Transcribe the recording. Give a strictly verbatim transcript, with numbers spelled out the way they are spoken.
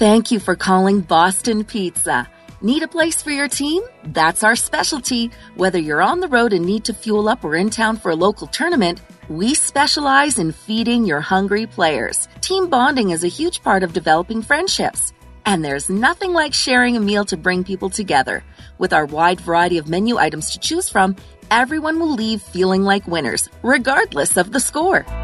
Thank you for calling Boston Pizza. Need a place for your team? That's our specialty. Whether you're on the road and need to fuel up or in town for a local tournament, we specialize in feeding your hungry players. Team bonding is a huge part of developing friendships. And there's nothing like sharing a meal to bring people together. With our wide variety of menu items to choose from, everyone will leave feeling like winners, regardless of the score.